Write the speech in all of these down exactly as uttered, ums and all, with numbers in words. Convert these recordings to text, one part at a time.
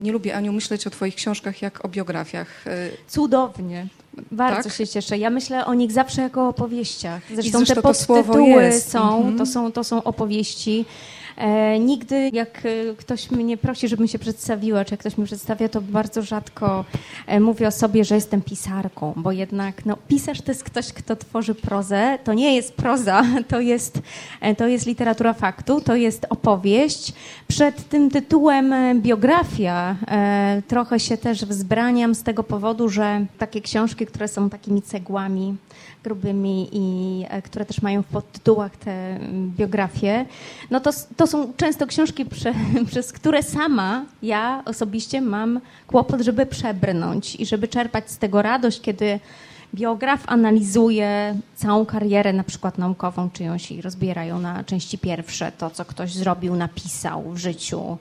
Nie lubię, Aniu, myśleć o twoich książkach jak o biografiach. Cudownie. Bardzo Tak? się cieszę. Ja myślę o nich zawsze jako o opowieściach. Zresztą, zresztą te to słowo podtytuły jest. są, Mhm. to są, to są opowieści. E, nigdy, jak e, ktoś mnie prosi, żebym się przedstawiła, czy jak ktoś mnie przedstawia, to bardzo rzadko e, mówię o sobie, że jestem pisarką, bo jednak no, pisarz to jest ktoś, kto tworzy prozę. To nie jest proza, to jest, e, to jest literatura faktu, to jest opowieść. Przed tym tytułem e, biografia e, trochę się też wzbraniam z tego powodu, że takie książki, które są takimi cegłami grubymi i e, które też mają w podtytułach te m, biografie, no to, to są często książki, prze, przez które sama ja osobiście mam kłopot, żeby przebrnąć i żeby czerpać z tego radość, kiedy biograf analizuje całą karierę, na przykład naukową czyjąś i rozbierają na części pierwsze to, co ktoś zrobił, napisał w życiu.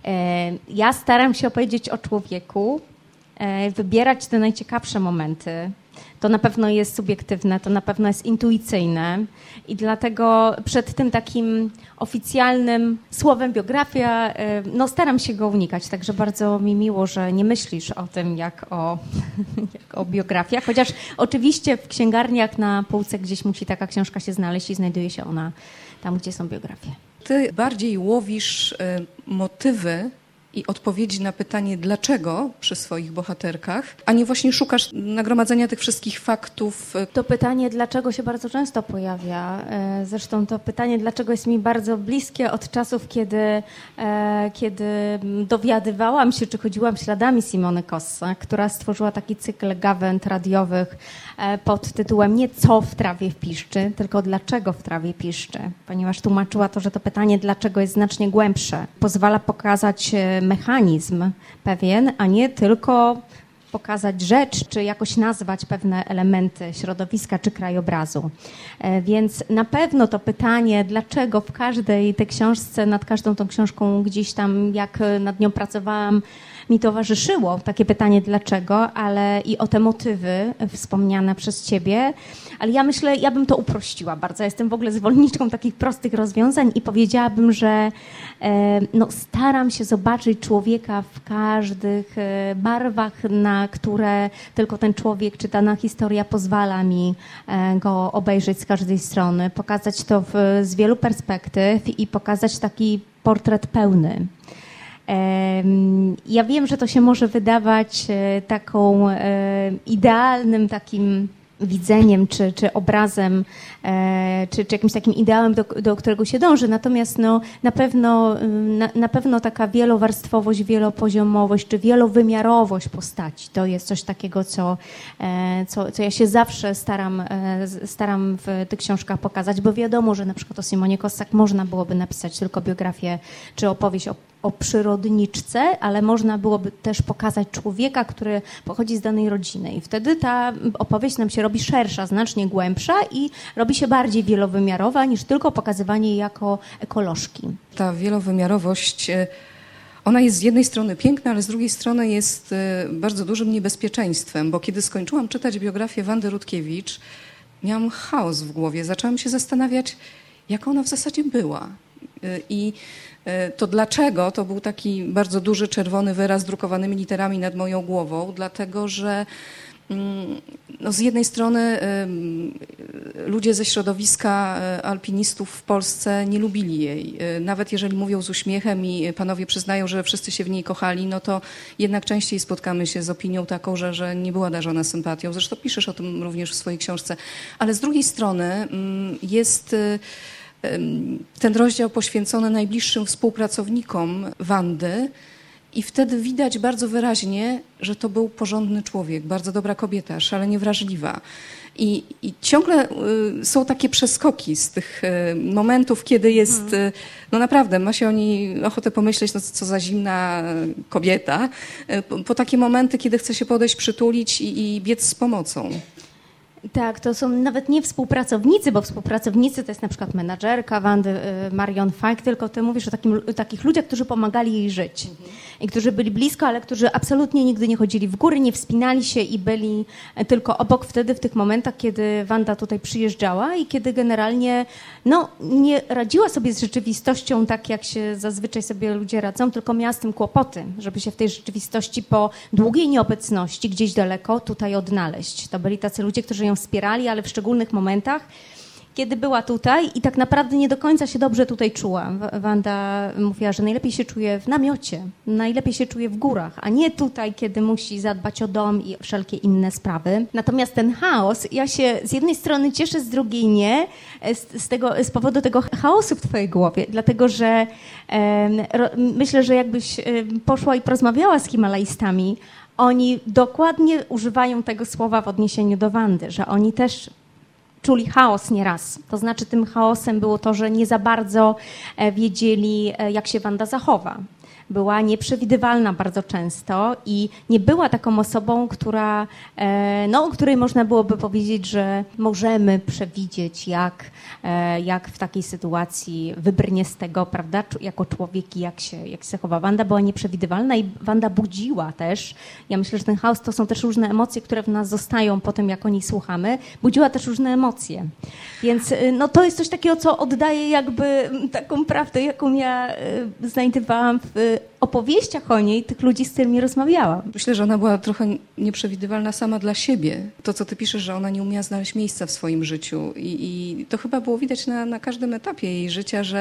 E, ja staram się opowiedzieć o człowieku, e, wybierać te najciekawsze momenty. To na pewno jest subiektywne, to na pewno jest intuicyjne i dlatego przed tym takim oficjalnym słowem biografia, no staram się go unikać, także bardzo mi miło, że nie myślisz o tym jak o, jak o biografiach, chociaż oczywiście w księgarniach na półce gdzieś musi taka książka się znaleźć i znajduje się ona tam, gdzie są biografie. Ty bardziej łowisz y, motywy i odpowiedzi na pytanie dlaczego przy swoich bohaterkach, a nie właśnie szukasz nagromadzenia tych wszystkich faktów. To pytanie dlaczego się bardzo często pojawia. Zresztą to pytanie dlaczego jest mi bardzo bliskie od czasów, kiedy, kiedy dowiadywałam się, czy chodziłam śladami Simony Kossa, która stworzyła taki cykl gawęd radiowych pod tytułem nie co w trawie piszczy, tylko dlaczego w trawie piszczy, ponieważ tłumaczyła to, że to pytanie dlaczego jest znacznie głębsze. Pozwala pokazać mechanizm pewien, a nie tylko pokazać rzecz, czy jakoś nazwać pewne elementy środowiska czy krajobrazu. Więc na pewno to pytanie, dlaczego w każdej tej książce, nad każdą tą książką gdzieś tam, jak nad nią pracowałam, mi towarzyszyło takie pytanie dlaczego, ale i o te motywy wspomniane przez ciebie, ale ja myślę, ja bym to uprościła bardzo. Ja jestem w ogóle zwolenniczką takich prostych rozwiązań i powiedziałabym, że e, no, staram się zobaczyć człowieka w każdych e, barwach, na które tylko ten człowiek czy dana historia pozwala mi e, go obejrzeć z każdej strony, pokazać to w, z wielu perspektyw i pokazać taki portret pełny. Ja wiem, że to się może wydawać taką idealnym takim widzeniem czy, czy obrazem, czy, czy jakimś takim ideałem, do, do którego się dąży. Natomiast no, na, pewno, na, na pewno taka wielowarstwowość, wielopoziomowość czy wielowymiarowość postaci to jest coś takiego, co, co, co ja się zawsze staram, staram w tych książkach pokazać, bo wiadomo, że na przykład o Simonie Kossak można byłoby napisać tylko biografię czy opowieść o o przyrodniczce, ale można byłoby też pokazać człowieka, który pochodzi z danej rodziny i wtedy ta opowieść nam się robi szersza, znacznie głębsza i robi się bardziej wielowymiarowa niż tylko pokazywanie jej jako ekolożki. Ta wielowymiarowość, ona jest z jednej strony piękna, ale z drugiej strony jest bardzo dużym niebezpieczeństwem, bo kiedy skończyłam czytać biografię Wandy Rutkiewicz, miałam chaos w głowie, zaczęłam się zastanawiać, jak ona w zasadzie była. I to dlaczego, to był taki bardzo duży czerwony wyraz drukowanymi literami nad moją głową, dlatego że no z jednej strony ludzie ze środowiska alpinistów w Polsce nie lubili jej. Nawet jeżeli mówią z uśmiechem i panowie przyznają, że wszyscy się w niej kochali, no to jednak częściej spotkamy się z opinią taką, że, że nie była darzona sympatią. Zresztą piszesz o tym również w swojej książce. Ale z drugiej strony jest ten rozdział poświęcony najbliższym współpracownikom Wandy i wtedy widać bardzo wyraźnie, że to był porządny człowiek, bardzo dobra kobieta, szalenie wrażliwa. I, i ciągle y, są takie przeskoki z tych y, momentów, kiedy jest, y, no naprawdę, ma się o niej ochotę pomyśleć, no co za zimna kobieta, y, po, po takie momenty, kiedy chce się podejść, przytulić i, i biec z pomocą. Tak, to są nawet nie współpracownicy, bo współpracownicy to jest na przykład menadżerka Wandy, Marion Fajk, tylko ty mówisz o takim, takich ludziach, którzy pomagali jej żyć mhm. i którzy byli blisko, ale którzy absolutnie nigdy nie chodzili w góry, nie wspinali się i byli tylko obok wtedy w tych momentach, kiedy Wanda tutaj przyjeżdżała i kiedy generalnie no, nie radziła sobie z rzeczywistością tak, jak się zazwyczaj sobie ludzie radzą, tylko miała z tym kłopoty, żeby się w tej rzeczywistości po długiej nieobecności gdzieś daleko tutaj odnaleźć. To byli tacy ludzie, którzy ją wspierali, ale w szczególnych momentach, kiedy była tutaj i tak naprawdę nie do końca się dobrze tutaj czuła. Wanda mówiła, że najlepiej się czuje w namiocie, najlepiej się czuje w górach, a nie tutaj, kiedy musi zadbać o dom i wszelkie inne sprawy. Natomiast ten chaos, ja się z jednej strony cieszę, z drugiej nie, z, z, tego, z powodu tego chaosu w twojej głowie, dlatego że e, ro, myślę, że jakbyś e, poszła i porozmawiała z Himalajstami, oni dokładnie używają tego słowa w odniesieniu do Wandy, że oni też czuli chaos nieraz. To znaczy tym chaosem było to, że nie za bardzo wiedzieli, jak się Wanda zachowa. Była nieprzewidywalna bardzo często i nie była taką osobą, która, no, o której można byłoby powiedzieć, że możemy przewidzieć, jak, jak w takiej sytuacji wybrnie z tego, prawda, jako człowiek i jak się, jak się zachowa. Wanda była nieprzewidywalna i Wanda budziła też. Ja myślę, że ten chaos to są też różne emocje, które w nas zostają po tym, jak o niej słuchamy. Budziła też różne emocje. Więc no, to jest coś takiego, co oddaje jakby taką prawdę, jaką ja znajdowałam w opowieściach o niej, tych ludzi, z którymi rozmawiałam. Myślę, że ona była trochę nieprzewidywalna sama dla siebie. To, co ty piszesz, że ona nie umiała znaleźć miejsca w swoim życiu i, i to chyba było widać na, na każdym etapie jej życia, że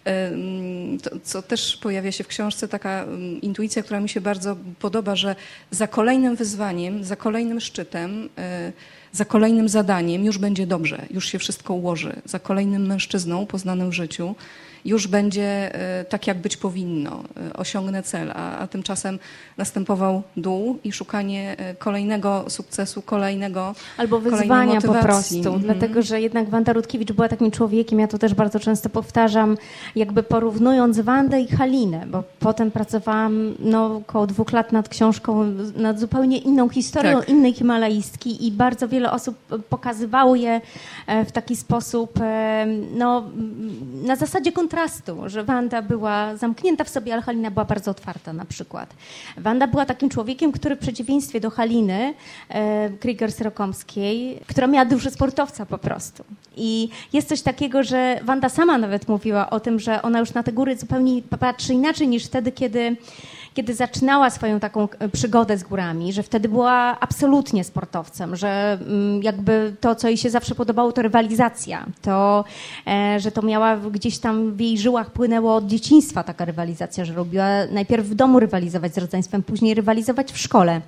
to, co też pojawia się w książce, taka intuicja, która mi się bardzo podoba, że za kolejnym wyzwaniem, za kolejnym szczytem, za kolejnym zadaniem już będzie dobrze, już się wszystko ułoży. Za kolejnym mężczyzną poznanym w życiu już będzie tak, jak być powinno, osiągnę cel, a, a tymczasem następował dół i szukanie kolejnego sukcesu, kolejnego albo wyzwania po prostu, mm. dlatego, że jednak Wanda Rutkiewicz była takim człowiekiem, ja to też bardzo często powtarzam, jakby porównując Wandę i Halinę, bo potem pracowałam no, około dwóch lat nad książką, nad zupełnie inną historią, tak. innej himalaistki i bardzo wiele osób pokazywało je w taki sposób, no, na zasadzie kontrastu, że Wanda była zamknięta w sobie, ale Halina była bardzo otwarta na przykład. Wanda była takim człowiekiem, który w przeciwieństwie do Haliny e, Krieger-Srokomskiej, która miała duży sportowca po prostu. I jest coś takiego, że Wanda sama nawet mówiła o tym, że ona już na te góry zupełnie patrzy inaczej niż wtedy, kiedy kiedy zaczynała swoją taką przygodę z górami, że wtedy była absolutnie sportowcem, że jakby to, co jej się zawsze podobało, to rywalizacja, to, że to miała gdzieś tam w jej żyłach płynęło od dzieciństwa taka rywalizacja, że lubiła najpierw w domu rywalizować z rodzeństwem, później rywalizować w szkole.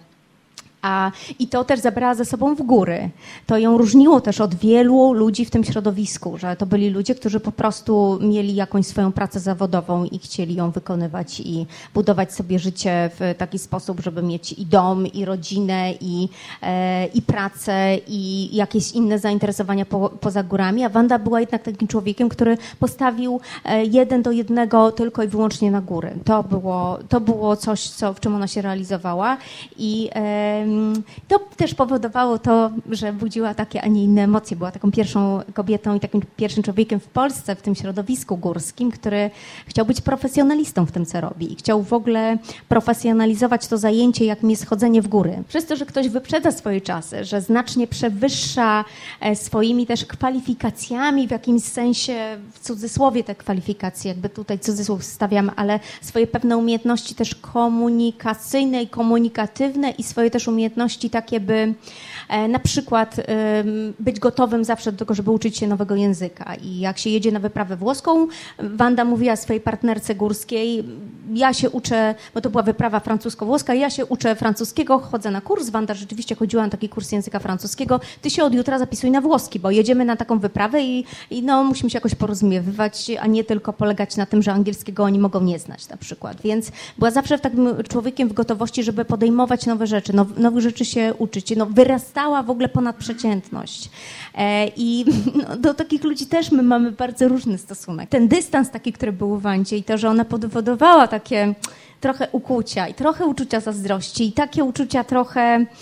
A, I to też zabrała ze sobą w góry. To ją różniło też od wielu ludzi w tym środowisku, że to byli ludzie, którzy po prostu mieli jakąś swoją pracę zawodową i chcieli ją wykonywać i budować sobie życie w taki sposób, żeby mieć i dom, i rodzinę, i, e, i pracę, i jakieś inne zainteresowania po, poza górami. A Wanda była jednak takim człowiekiem, który postawił e, jeden do jednego tylko i wyłącznie na góry. To było, to było coś, co, w czym ona się realizowała i e, to też powodowało to, że budziła takie, a nie inne emocje. Była taką pierwszą kobietą i takim pierwszym człowiekiem w Polsce, w tym środowisku górskim, który chciał być profesjonalistą w tym, co robi i chciał w ogóle profesjonalizować to zajęcie, jakim jest chodzenie w góry. Przez to, że ktoś wyprzedza swoje czasy, że znacznie przewyższa swoimi też kwalifikacjami, w jakimś sensie, w cudzysłowie te kwalifikacje, jakby tutaj cudzysłów stawiam, ale swoje pewne umiejętności też komunikacyjne i komunikatywne i swoje też umiejętności takie, by e, na przykład e, być gotowym zawsze do tego, żeby uczyć się nowego języka. I jak się jedzie na wyprawę włoską, Wanda mówiła swojej partnerce górskiej, ja się uczę, bo to była wyprawa francusko-włoska, ja się uczę francuskiego, chodzę na kurs, Wanda rzeczywiście chodziła na taki kurs języka francuskiego, ty się od jutra zapisuj na włoski, bo jedziemy na taką wyprawę i, i no, musimy się jakoś porozumiewać, a nie tylko polegać na tym, że angielskiego oni mogą nie znać na przykład. Więc była zawsze takim człowiekiem w gotowości, żeby podejmować nowe rzeczy, now, nowych rzeczy się uczyć. No, wyrastała w ogóle ponad przeciętność. E, I no, do takich ludzi też my mamy bardzo różny stosunek. Ten dystans taki, który był w Wandzie i to, że ona powodowała takie trochę ukłucia i trochę uczucia zazdrości i takie uczucia trochę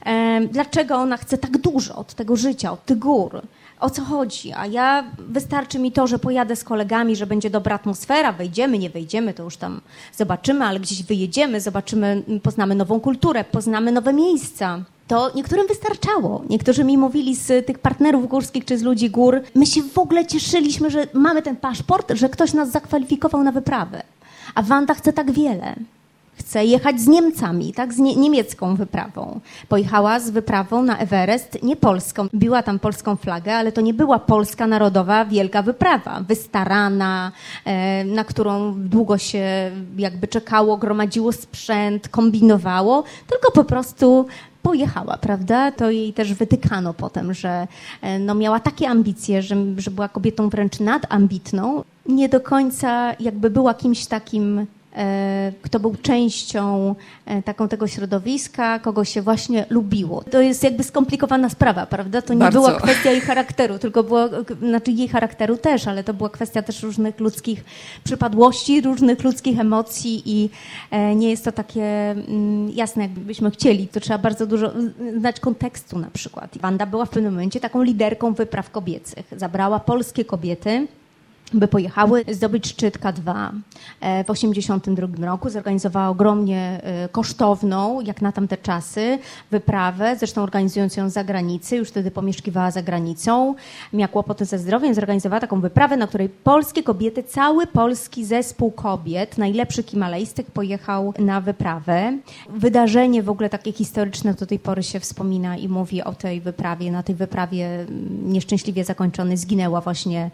e, dlaczego ona chce tak dużo od tego życia, od tych gór. O co chodzi? A ja, wystarczy mi to, że pojadę z kolegami, że będzie dobra atmosfera, wejdziemy, nie wejdziemy, to już tam zobaczymy, ale gdzieś wyjedziemy, zobaczymy, poznamy nową kulturę, poznamy nowe miejsca. To niektórym wystarczało. Niektórzy mi mówili z tych partnerów górskich czy z ludzi gór, my się w ogóle cieszyliśmy, że mamy ten paszport, że ktoś nas zakwalifikował na wyprawę. A Wanda chce tak wiele. Chce jechać z Niemcami, tak, z nie, niemiecką wyprawą. Pojechała z wyprawą na Everest, nie polską. Biła tam polską flagę, ale to nie była polska narodowa wielka wyprawa. Wystarana, e, na którą długo się jakby czekało, gromadziło sprzęt, kombinowało, tylko po prostu pojechała, prawda? To jej też wytykano potem, że e, no, miała takie ambicje, że, że była kobietą wręcz nadambitną. Nie do końca jakby była kimś takim, kto był częścią taką tego środowiska, kogo się właśnie lubiło. To jest jakby skomplikowana sprawa, prawda? To nie Bardzo. była kwestia jej charakteru, tylko było, znaczy jej charakteru też, ale to była kwestia też różnych ludzkich przypadłości, różnych ludzkich emocji i nie jest to takie jasne, jakbyśmy chcieli. To trzeba bardzo dużo znać kontekstu na przykład. Wanda była w pewnym momencie taką liderką wypraw kobiecych. Zabrała polskie kobiety, by pojechały zdobyć szczyt K dwa w osiemdziesiątym drugim roku. Zorganizowała ogromnie kosztowną, jak na tamte czasy, wyprawę, zresztą organizując ją z zagranicy, już wtedy pomieszkiwała za granicą, miała kłopoty ze zdrowiem, zorganizowała taką wyprawę, na której polskie kobiety, cały polski zespół kobiet, najlepszych himalajstek, pojechał na wyprawę. Wydarzenie w ogóle takie historyczne do tej pory się wspomina i mówi o tej wyprawie. Na tej wyprawie nieszczęśliwie zakończonej zginęła właśnie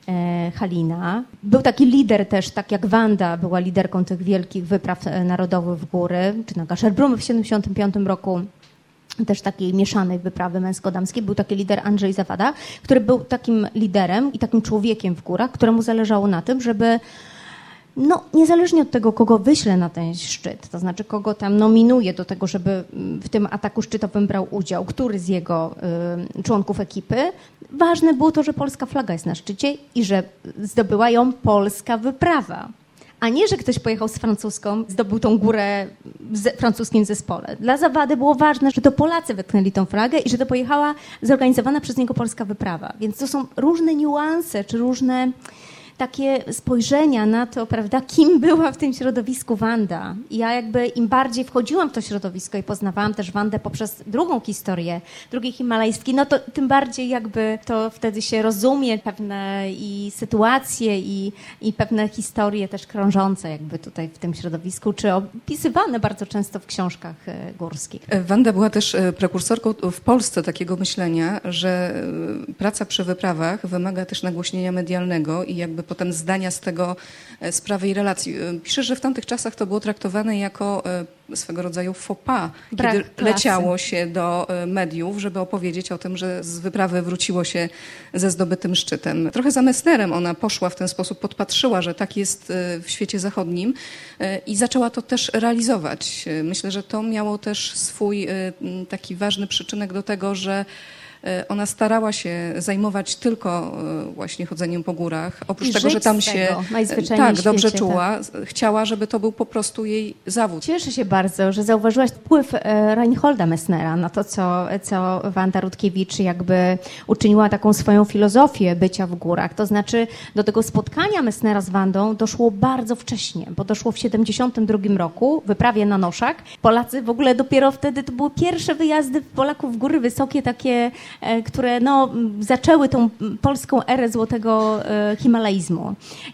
Halina. Był taki lider też, tak jak Wanda była liderką tych wielkich wypraw narodowych w góry, czy na Gasherbrum w siedemdziesiątym piątym roku, też takiej mieszanej wyprawy męsko-damskiej. Był taki lider Andrzej Zawada, który był takim liderem i takim człowiekiem w górach, któremu zależało na tym, żeby no, niezależnie od tego, kogo wyśle na ten szczyt, to znaczy kogo tam nominuje do tego, żeby w tym ataku szczytowym brał udział, który z jego y, członków ekipy, ważne było to, że polska flaga jest na szczycie i że zdobyła ją polska wyprawa. A nie, że ktoś pojechał z francuską, zdobył tą górę w francuskim zespole. Dla Zawady było ważne, że to Polacy wytknęli tą flagę i że to pojechała zorganizowana przez niego polska wyprawa. Więc to są różne niuanse, czy różne takie spojrzenia na to, prawda, kim była w tym środowisku Wanda. I ja jakby im bardziej wchodziłam w to środowisko i poznawałam też Wandę poprzez drugą historię, drugiej himalajskiej, no to tym bardziej jakby to wtedy się rozumie pewne i sytuacje i, i pewne historie też krążące jakby tutaj w tym środowisku, czy opisywane bardzo często w książkach górskich. Wanda była też prekursorką w Polsce takiego myślenia, że praca przy wyprawach wymaga też nagłośnienia medialnego i jakby potem zdania z tego sprawy i relacji. Pisze, że w tamtych czasach to było traktowane jako swego rodzaju faux pas, Brak kiedy klasy. leciało się do mediów, żeby opowiedzieć o tym, że z wyprawy wróciło się ze zdobytym szczytem. Trochę za Messnerem ona poszła w ten sposób, podpatrzyła, że tak jest w świecie zachodnim i zaczęła to też realizować. Myślę, że to miało też swój taki ważny przyczynek do tego, że ona starała się zajmować tylko właśnie chodzeniem po górach. Oprócz I tego, że tam z się tego, tak dobrze świecie, czuła, tak. Chciała, żeby to był po prostu jej zawód. Cieszę się bardzo, że zauważyłaś wpływ Reinholda Messnera na to, co, co Wanda Rutkiewicz jakby uczyniła taką swoją filozofię bycia w górach. To znaczy do tego spotkania Messnera z Wandą doszło bardzo wcześnie, bo doszło w siedemdziesiątym drugim roku, w wyprawie na Noszak. Polacy w ogóle dopiero wtedy, to były pierwsze wyjazdy Polaków w góry wysokie, takie które no, zaczęły tą polską erę złotego himalaizmu.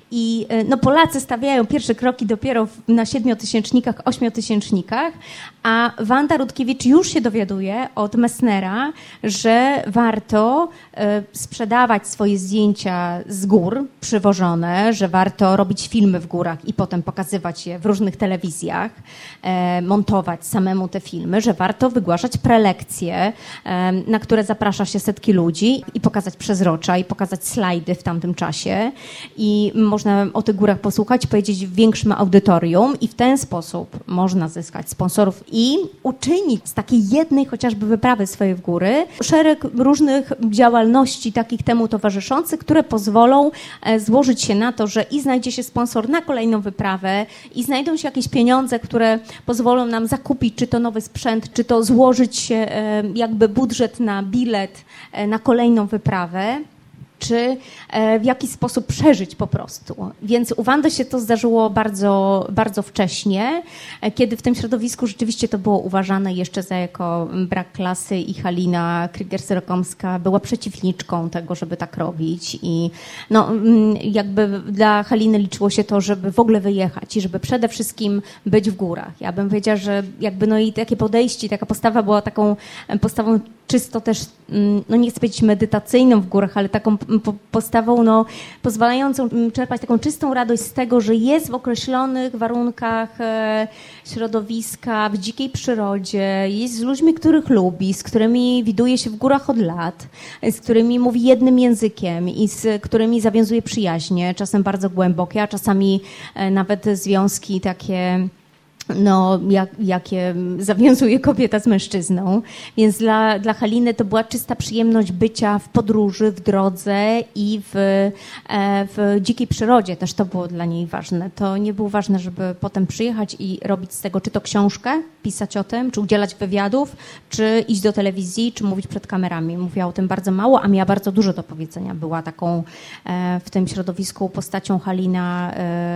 I no, Polacy stawiają pierwsze kroki dopiero na siedmiotysięcznikach, ośmiotysięcznikach, a Wanda Rutkiewicz już się dowiaduje od Messnera, że warto sprzedawać swoje zdjęcia z gór przywożone, że warto robić filmy w górach i potem pokazywać je w różnych telewizjach, montować samemu te filmy, że warto wygłaszać prelekcje, na które zapraszać zaprasza się setki ludzi i pokazać przezrocza i pokazać slajdy w tamtym czasie i można o tych górach posłuchać, powiedzieć w większym audytorium i w ten sposób można zyskać sponsorów i uczynić z takiej jednej chociażby wyprawy swojej w góry szereg różnych działalności takich temu towarzyszących, które pozwolą złożyć się na to, że i znajdzie się sponsor na kolejną wyprawę i znajdą się jakieś pieniądze, które pozwolą nam zakupić czy to nowy sprzęt, czy to złożyć jakby budżet na bilet na kolejną wyprawę, czy w jakiś sposób przeżyć po prostu. Więc u Wandy się to zdarzyło bardzo, bardzo wcześnie, kiedy w tym środowisku rzeczywiście to było uważane jeszcze za jako brak klasy i Halina Krygier-Syrokomska była przeciwniczką tego, żeby tak robić i no, jakby dla Haliny liczyło się to, żeby w ogóle wyjechać i żeby przede wszystkim być w górach. Ja bym powiedziała, że jakby no i takie podejście, taka postawa była taką postawą czysto też, no nie chcę powiedzieć medytacyjną w górach, ale taką postawą no, pozwalającą czerpać taką czystą radość z tego, że jest w określonych warunkach e, środowiska, w dzikiej przyrodzie, jest z ludźmi, których lubi, z którymi widuje się w górach od lat, z którymi mówi jednym językiem i z którymi zawiązuje przyjaźnie, czasem bardzo głębokie, a czasami e, nawet związki takie no, jak, jakie zawiązuje kobieta z mężczyzną. Więc dla, dla Haliny to była czysta przyjemność bycia w podróży, w drodze i w, w dzikiej przyrodzie. Też to było dla niej ważne. To nie było ważne, żeby potem przyjechać i robić z tego czy to książkę, pisać o tym, czy udzielać wywiadów, czy iść do telewizji, czy mówić przed kamerami. Mówiła o tym bardzo mało, a miała bardzo dużo do powiedzenia. Była taką w tym środowisku postacią Halina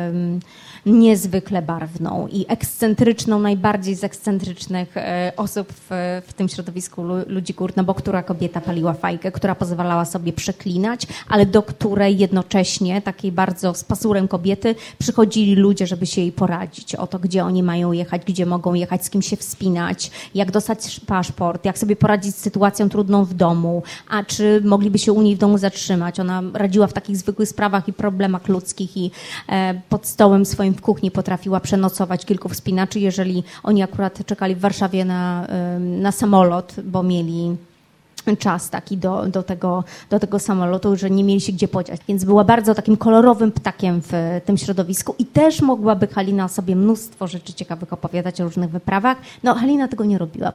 niezwykle barwną i ekscentryczną, najbardziej z ekscentrycznych e, osób w, w tym środowisku ludzi gór, no bo która kobieta paliła fajkę, która pozwalała sobie przeklinać, ale do której jednocześnie, takiej bardzo z pazurem kobiety, przychodzili ludzie, żeby się jej poradzić o to, gdzie oni mają jechać, gdzie mogą jechać, z kim się wspinać, jak dostać paszport, jak sobie poradzić z sytuacją trudną w domu, a czy mogliby się u niej w domu zatrzymać. Ona radziła w takich zwykłych sprawach i problemach ludzkich i e, pod stołem swoim w kuchni potrafiła przenocować kilku wspinaczy, jeżeli oni akurat czekali w Warszawie na, na samolot, bo mieli czas taki do, do, tego, do tego samolotu, że nie mieli się gdzie podziać. Więc była bardzo takim kolorowym ptakiem w tym środowisku i też mogłaby Halina sobie mnóstwo rzeczy ciekawych opowiadać o różnych wyprawach. No Halina tego nie robiła.